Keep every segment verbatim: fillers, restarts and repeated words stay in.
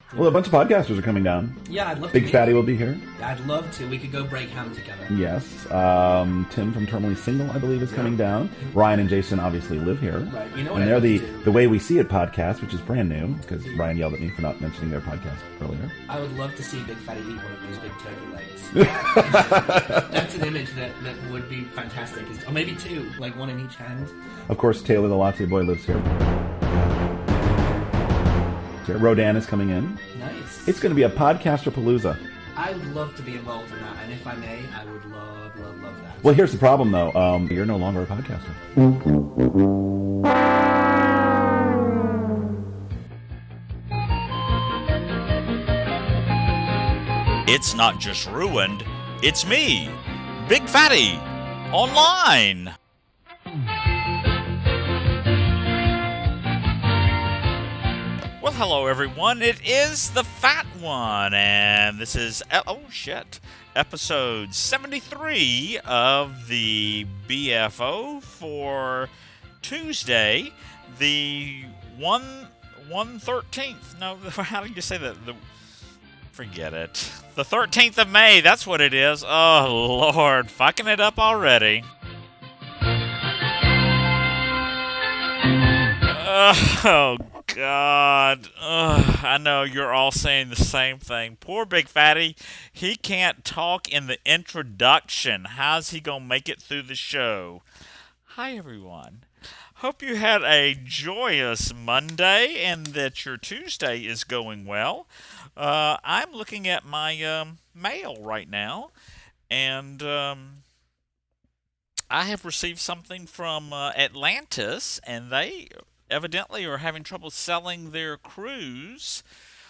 Well, a bunch of podcasters are coming down. Yeah, I'd love Big to. Big Fatty will be here. I'd love to. We could go break ham together. Yes. Um, Tim from Terminally Single, I believe, is coming yeah. down. Ryan and Jason obviously live here. Right. You know what and I they're the, do? the Way We See It podcast, which is brand new, because Ryan yelled at me for not mentioning their podcast earlier. I would love to see Big Fatty eat one of those big turkey legs. That's an image that, that would be fantastic. Or maybe two, like one in each hand. Of course, Taylor the Latte Boy lives here. Rodan is coming in. Nice. It's going to be a podcaster palooza. I would love to be involved in that, and if I may, I would love, love, love that. Well, here's the problem, though. Um, you're no longer a podcaster. It's not just ruined, it's me, Big Fatty, online. Well, hello everyone, it is the Fat One, and this is, oh shit, episode seventy-three of the B F O for Tuesday, the one, one thirteenth, no, how do you say that, the, forget it, the thirteenth of May, that's what it is, oh lord, fucking it up already. Oh, God. Ugh, I know you're all saying the same thing. Poor Big Fatty. He can't talk in the introduction. How's he going to make it through the show? Hi, everyone. Hope you had a joyous Monday and that your Tuesday is going well. Uh, I'm looking at my um, mail right now, and um, I have received something from uh, Atlantis, and they evidently are having trouble selling their cruise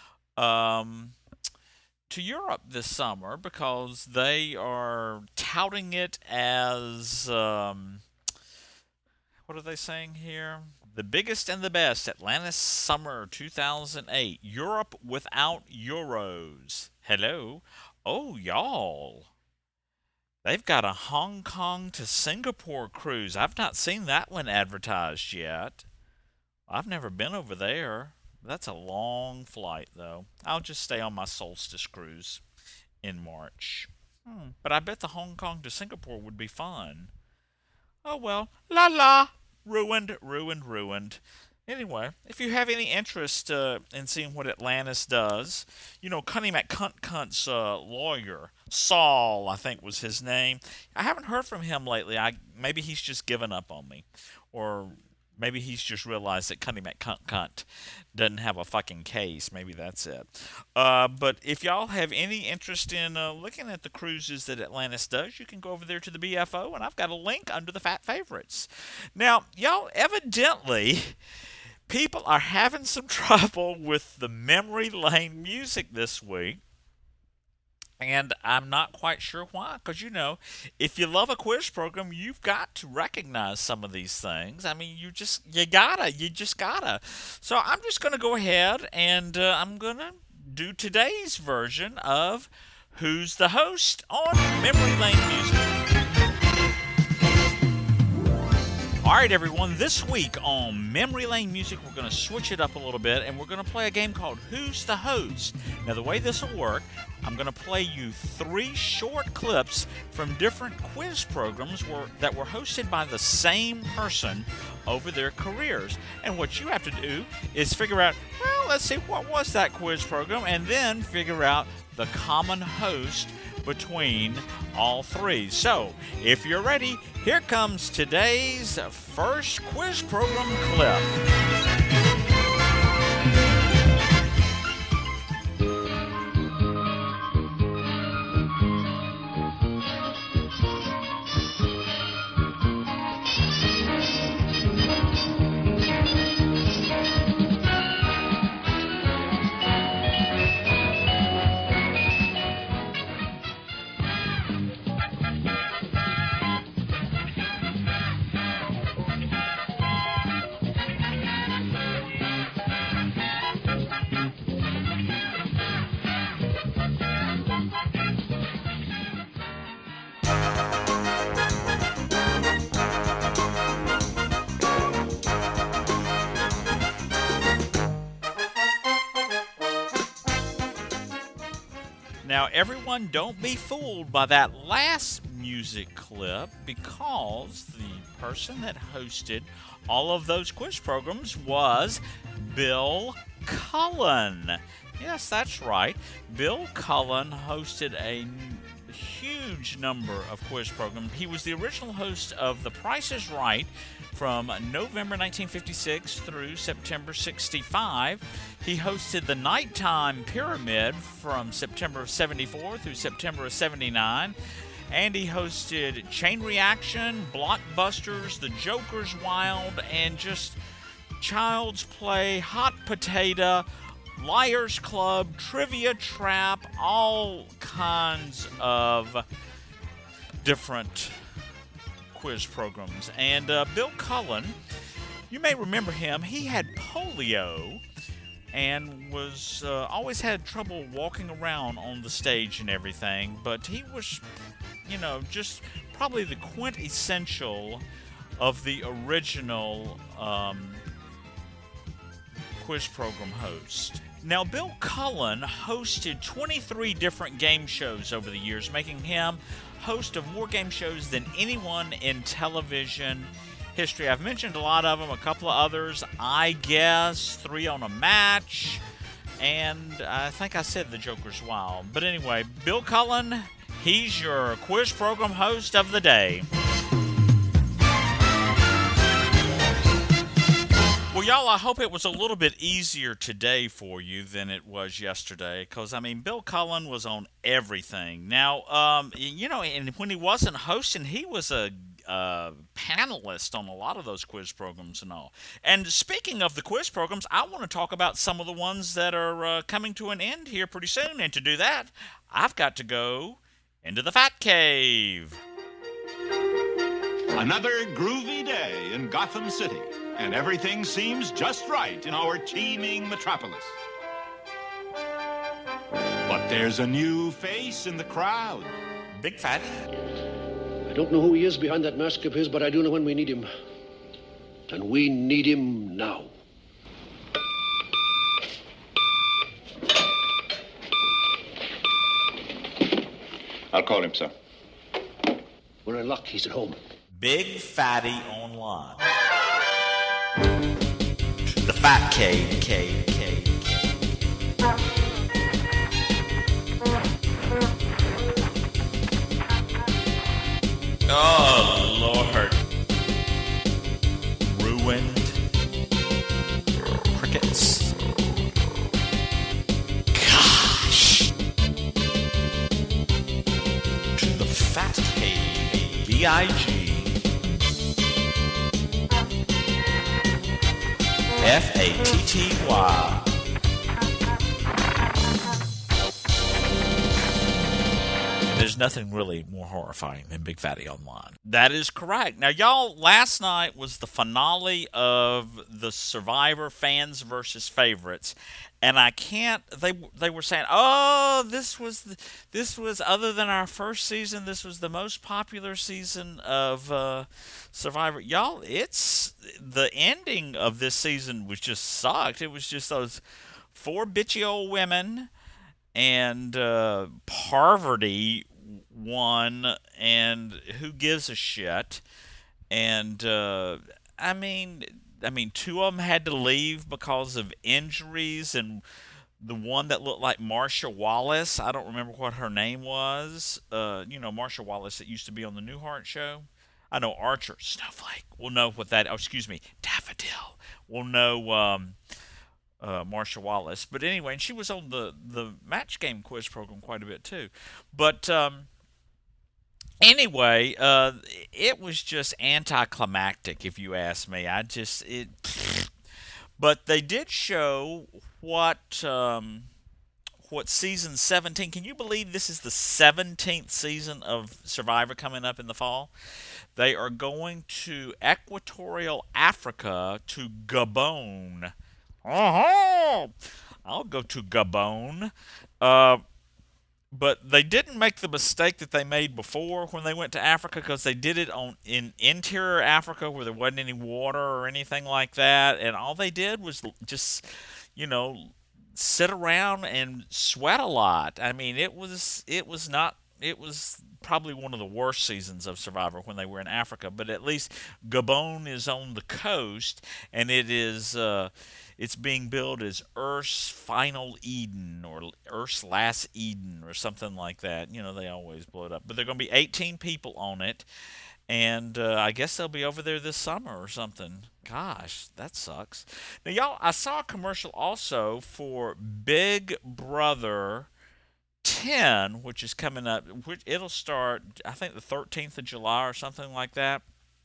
um, to Europe this summer because they are touting it as, um, what are they saying here? The biggest and the best, Atlantis Summer two thousand eight. Europe without Euros. Hello? Oh, y'all. They've got a Hong Kong to Singapore cruise. I've not seen that one advertised yet. I've never been over there. That's a long flight, though. I'll just stay on my Solstice cruise in March. Hmm. But I bet the Hong Kong to Singapore would be fun. Oh, well. La la. Ruined, ruined, ruined. Anyway, if you have any interest uh, in seeing what Atlantis does, you know, Cunny McCunt-Cunt's uh, lawyer, Saul, I think was his name. I haven't heard from him lately. I Maybe he's just given up on me. Or maybe he's just realized that Cunny McCunt-Cunt doesn't have a fucking case. Maybe that's it. Uh, but if y'all have any interest in uh, looking at the cruises that Atlantis does, you can go over there to the B F O, and I've got a link under the Fat Favorites. Now, y'all, evidently, people are having some trouble with the memory lane music this week. And I'm not quite sure why, because, you know, if you love a quiz program, you've got to recognize some of these things. I mean, you just, you gotta, you just gotta. So I'm just going to go ahead and uh, I'm going to do today's version of Who's the Host on Memory Lane Music. Alright everyone, this week on Memory Lane Music, we're going to switch it up a little bit, and we're going to play a game called Who's the Host? Now the way this will work, I'm going to play you three short clips from different quiz programs were, that were hosted by the same person over their careers. And what you have to do is figure out, well, let's see, what was that quiz program? And then figure out the common host between all three. So, if you're ready, here comes today's first quiz program clip. Now, everyone, don't be fooled by that last music clip, because the person that hosted all of those quiz programs was Bill Cullen. Yes, that's right. Bill Cullen hosted a huge number of quiz programs. He was the original host of The Price is Right from November nineteen fifty-six through September sixty-five. He hosted The Nighttime Pyramid from September of seventy-four through September of seventy-nine. And he hosted Chain Reaction, Blockbusters, The Joker's Wild, and just Child's Play, Hot Potato, Liars Club, Trivia Trap, all kinds of different quiz programs. And uh, Bill Cullen, you may remember him, he had polio and was uh, always had trouble walking around on the stage and everything, but he was, you know, just probably the quintessential of the original um, quiz program host. Now, Bill Cullen hosted twenty-three different game shows over the years, making him host of more game shows than anyone in television history. I've mentioned a lot of them, a couple of others, I Guess, Three on a Match, and I think I said The Joker's Wild. But anyway, Bill Cullen, he's your quiz program host of the day. Well, y'all, I hope it was a little bit easier today for you than it was yesterday, because, I mean, Bill Cullen was on everything. Now, um, you know, and when he wasn't hosting, he was a uh, panelist on a lot of those quiz programs and all. And speaking of the quiz programs, I want to talk about some of the ones that are uh, coming to an end here pretty soon. And to do that, I've got to go into the Fat Cave. Another groovy day in Gotham City, and everything seems just right in our teeming metropolis. But there's a new face in the crowd. Big Fatty. I don't know who he is behind that mask of his, but I do know when we need him. And we need him now. I'll call him, sir. We're in luck. He's at home. Big Fatty Online. The Fat Cave, cave, cave, cave. Oh, Lord. Ruined. Crickets. Gosh. The Fat Cave, B I G F A T T Y. There's nothing really more horrifying than Big Fatty Online. That is correct. Now, y'all, last night was the finale of the Survivor Fans versus Favorites, and I can't. They they were saying, "Oh, this was the, this was other than our first season. This was the most popular season of uh, Survivor." Y'all, it's the ending of this season was just sucked. It was just those four bitchy old women, and uh, Parvati won, and who gives a shit? And uh, I mean. I mean, two of them had to leave because of injuries, and the one that looked like Marsha Wallace, I don't remember what her name was. Uh, you know, Marsha Wallace that used to be on the Newhart show. I know Archer, Snowflake, will know what that, oh, excuse me, Daffodil, will know um, uh, Marsha Wallace. But anyway, and she was on the, the Match Game quiz program quite a bit too. But um, Anyway, uh, it was just anticlimactic, if you ask me. I just it, but they did show what um, what season seventeen. Can you believe this is the seventeenth season of Survivor coming up in the fall? They are going to Equatorial Africa, to Gabon. Uh-huh. I'll go to Gabon. Uh, But they didn't make the mistake that they made before when they went to Africa, because they did it on in interior Africa where there wasn't any water or anything like that, and all they did was just, you know, sit around and sweat a lot. I mean, it was it was not it was probably one of the worst seasons of Survivor when they were in Africa. But at least Gabon is on the coast, and it is uh, it's being billed as Earth's final Eden or Earth's last Eden or something like that. You know, they always blow it up. But there are going to be eighteen people on it. And uh, I guess they'll be over there this summer or something. Gosh, that sucks. Now, y'all, I saw a commercial also for Big Brother ten, which is coming up. Which it'll start, I think, the thirteenth of July or something like that.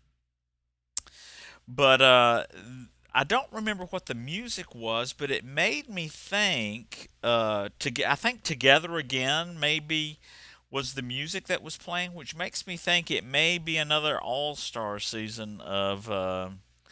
But uh, I don't remember what the music was, but it made me think. Uh, to I think Together Again, maybe. Was the music that was playing, which makes me think it may be another all-star season of uh,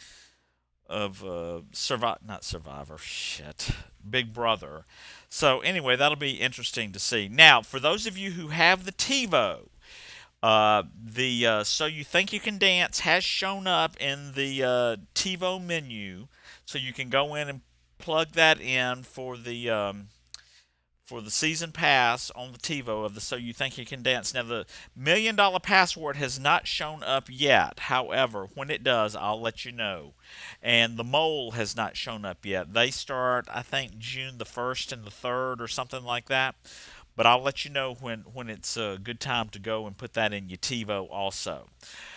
of uh, Survivor, not Survivor, shit, Big Brother. So anyway, that'll be interesting to see. Now, for those of you who have the TiVo, uh, the uh, So You Think You Can Dance has shown up in the uh, TiVo menu, so you can go in and plug that in for the. Um, for the season pass on the TiVo of the So You Think You Can Dance. Now, the Million Dollar Password has not shown up yet. However, when it does, I'll let you know. And the Mole has not shown up yet. They start, I think, June the first and the third or something like that. But I'll let you know when, when it's a good time to go and put that in your TiVo also.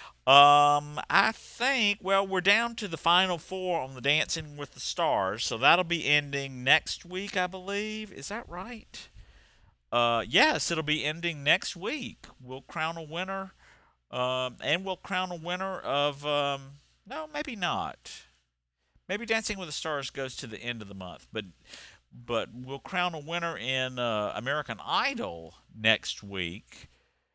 Um, I think, well, we're down to the final four on the Dancing with the Stars, so that'll be ending next week, I believe. Is that right? Uh, yes, it'll be ending next week. We'll crown a winner, um, and we'll crown a winner of, um, no, maybe not. Maybe Dancing with the Stars goes to the end of the month, but but we'll crown a winner in uh, American Idol next week.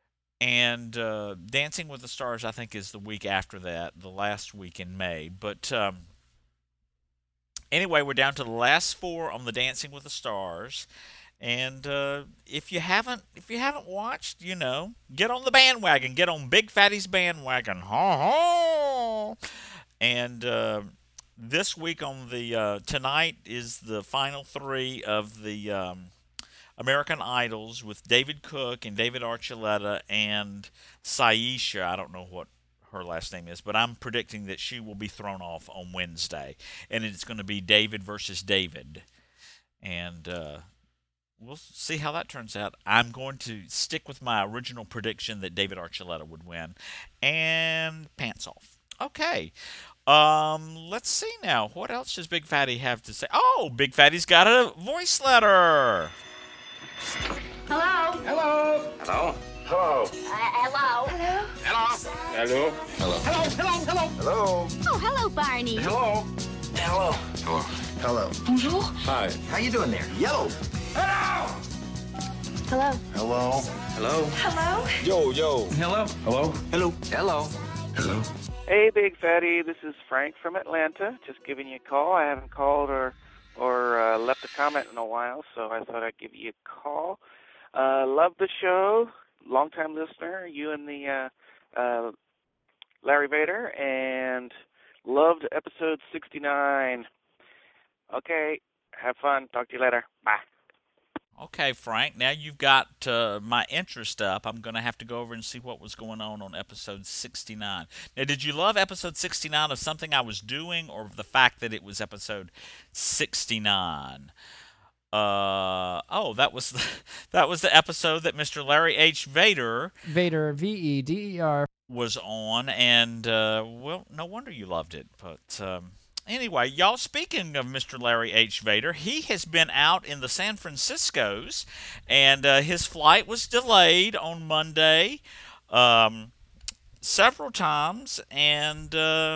And uh, Dancing with the Stars, I think, is the week after that, the last week in May. But um, anyway, we're down to the last four on the Dancing with the Stars. And uh, if you haven't, if you haven't watched, you know, get on the bandwagon, get on Big Fatty's bandwagon, ha ha. And uh, this week on the uh, tonight is the final three of the. Um, American Idols with David Cook and David Archuleta and Saisha. I don't know what her last name is, but I'm predicting that she will be thrown off on Wednesday. And it's going to be David versus David. And uh, we'll see how that turns out. I'm going to stick with my original prediction that David Archuleta would win. And pants off. Okay. Um, let's see now. What else does Big Fatty have to say? Oh, Big Fatty's got a voice letter. Hello. Hello. Hello. Hello. Uh, hello. Hello. Hello. Hello. Hello. Hello. Hello. Hello. Oh, hello, Barney. Hello. Hello. Hello. Hello. Bonjour. Hi. How you doing there? Yellow. Hello. Hello. Hello. Hello. Hello. Yo, yo. Hello. Hello. Hello. Hello. Hello. Hey, Big Fatty. This is Frank from Atlanta. Just giving you a call. I haven't called or or uh, left a comment in a while, so I thought I'd give you a call. Uh, love the show. Long-time listener. You and the uh, uh, Larry Vader, and loved episode sixty-nine. Okay. Have fun. Talk to you later. Bye. Okay, Frank, now you've got uh, my interest up. I'm going to have to go over and see what was going on on episode sixty-nine. Now, did you love episode sixty-nine of something I was doing, or of the fact that it was episode sixty-nine? Uh, oh, that was the, that was the episode that Mister Larry H. Vader... Vader, V E D E R. ...was on, and, uh, well, no wonder you loved it, but... Um, Anyway, y'all, speaking of Mister Larry H. Vader, he has been out in the San Franciscos, and uh, his flight was delayed on Monday um, several times, and uh,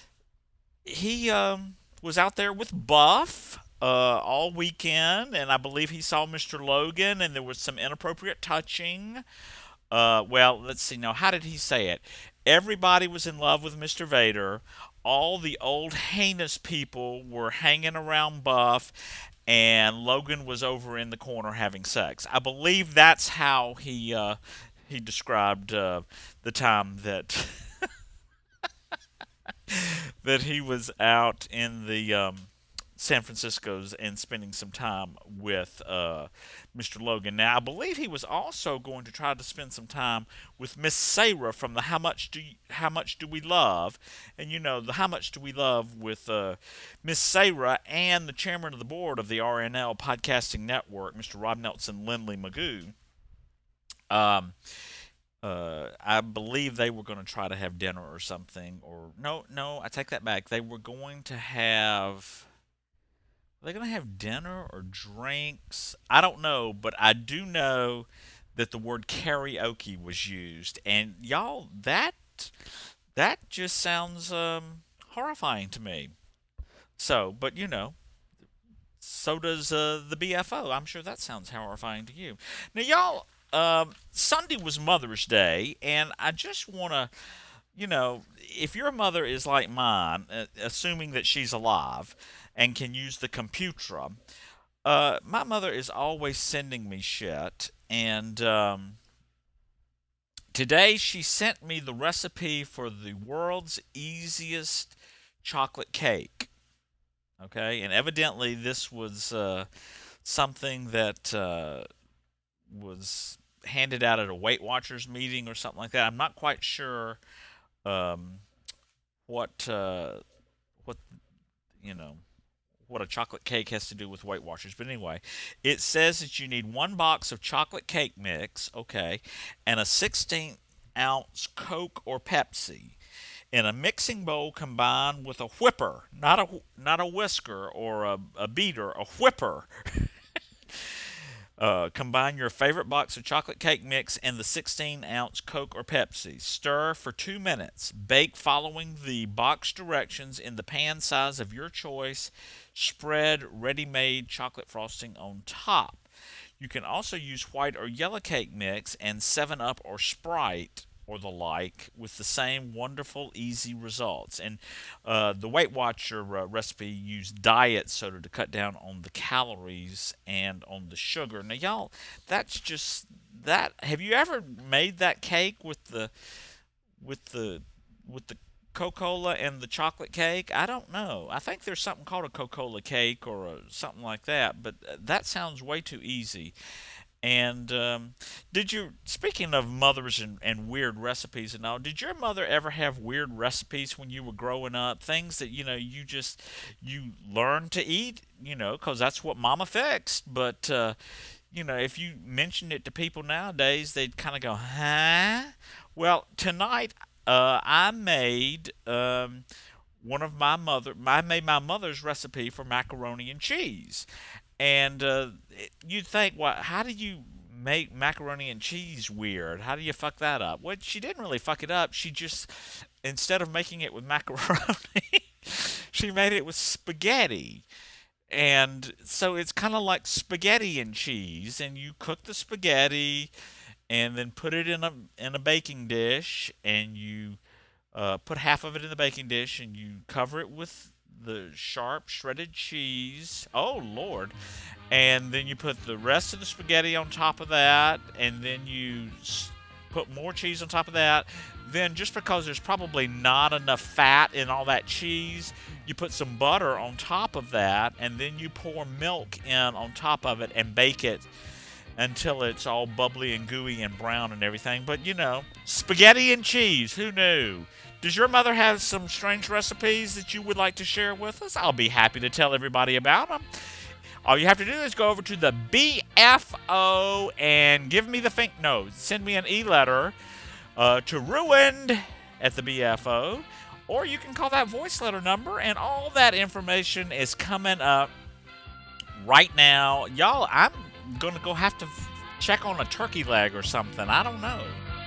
he um, was out there with Buff uh, all weekend, and I believe he saw Mister Logan, and there was some inappropriate touching. Uh, well, let's see now, how did he say it? Everybody was in love with Mister Vader. All the old heinous people were hanging around Buff, and Logan was over in the corner having sex. I believe that's how he uh, he described uh, the time that that he was out in the um, San Francisco's and spending some time with uh, Mister Logan. Now, I believe he was also going to try to spend some time with Miss Sarah from the How Much Do you, How Much Do We Love, and you know the How Much Do We Love with uh, Miss Sarah and the chairman of the board of the R N L Podcasting Network, Mister Rob Nelson Lindley Magoo. Um. Uh, I believe they were going to try to have dinner or something, or no, no, I take that back. They were going to have. Are they going to have dinner or drinks? I don't know, but I do know that the word karaoke was used, and y'all, that that just sounds um, horrifying to me. So, but you know, so does uh, the B F O. I'm sure that sounds horrifying to you. Now, y'all. Um, Sunday was Mother's Day, and I just want to, you know, if your mother is like mine, uh, assuming that she's alive and can use the computer, uh, my mother is always sending me shit, and um, today she sent me the recipe for the world's easiest chocolate cake, okay, and evidently this was uh, something that uh, was handed out at a Weight Watchers meeting or something like that. I'm not quite sure um, what uh, what you know what a chocolate cake has to do with Weight Watchers, but anyway, it says that you need one box of chocolate cake mix, okay, and a sixteen ounce Coke or Pepsi in a mixing bowl combined with a whipper, not a not a whisker or a, a beater, a whipper. Uh, combine your favorite box of chocolate cake mix and the sixteen ounce Coke or Pepsi. Stir for two minutes. Bake following the box directions in the pan size of your choice. Spread ready-made chocolate frosting on top. You can also use white or yellow cake mix and seven up or Sprite or the like with the same wonderful, easy results. And uh, the Weight Watcher uh, recipe used diet soda to cut down on the calories and on the sugar. Now, y'all, that's just that. Have you ever made that cake with the with the with the Coca-Cola and the chocolate cake? I don't know. I think there's something called a Coca-Cola cake or a, something like that, but that sounds way too easy. And um, did you, speaking of mothers and, and weird recipes and all, did your mother ever have weird recipes when you were growing up? Things that, you know, you just, you learned to eat, you know, because that's what mama fixed. But, uh, you know, if you mentioned it to people nowadays, they'd kind of go, huh? Well, tonight uh, I made um, one of my mother, I made my mother's recipe for macaroni and cheese. And uh, you'd think, well, how do you make macaroni and cheese weird? How do you fuck that up? Well, she didn't really fuck it up. She just, instead of making it with macaroni, she made it with spaghetti. And so it's kind of like spaghetti and cheese. And you cook the spaghetti and then put it in a in a baking dish. And you uh, put half of it in the baking dish and you cover it with the sharp shredded cheese. Oh Lord. And then you put the rest of the spaghetti on top of that, and then you put more cheese on top of that. Then, just because there's probably not enough fat in all that cheese, you put some butter on top of that, and then you pour milk in on top of it and bake it until it's all bubbly and gooey and brown and everything. But you know, spaghetti and cheese, who knew? Does your mother have some strange recipes that you would like to share with us? I'll be happy to tell everybody about them. All you have to do is go over to the B F O and give me the think. No, send me an e-letter uh, to ruined at the B F O, or you can call that voice letter number, and all that information is coming up right now. Y'all, I'm going to go have to check on a turkey leg or something. I don't know.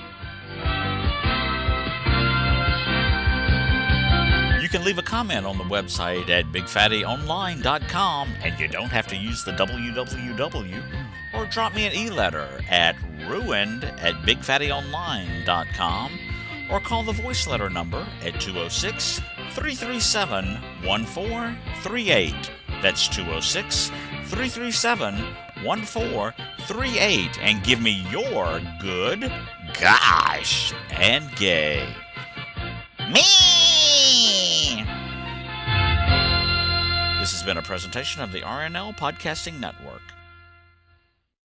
You can leave a comment on the website at big fatty online dot com, and you don't have to use the W W W, or drop me an e-letter at ruined at big fatty online dot com, or call the voice letter number at two oh six, three three seven, one four three eight. That's two oh six, three three seven, one four three eight, and give me your good, gosh, and gay. Me! This is has been a presentation of the R N L Podcasting Network.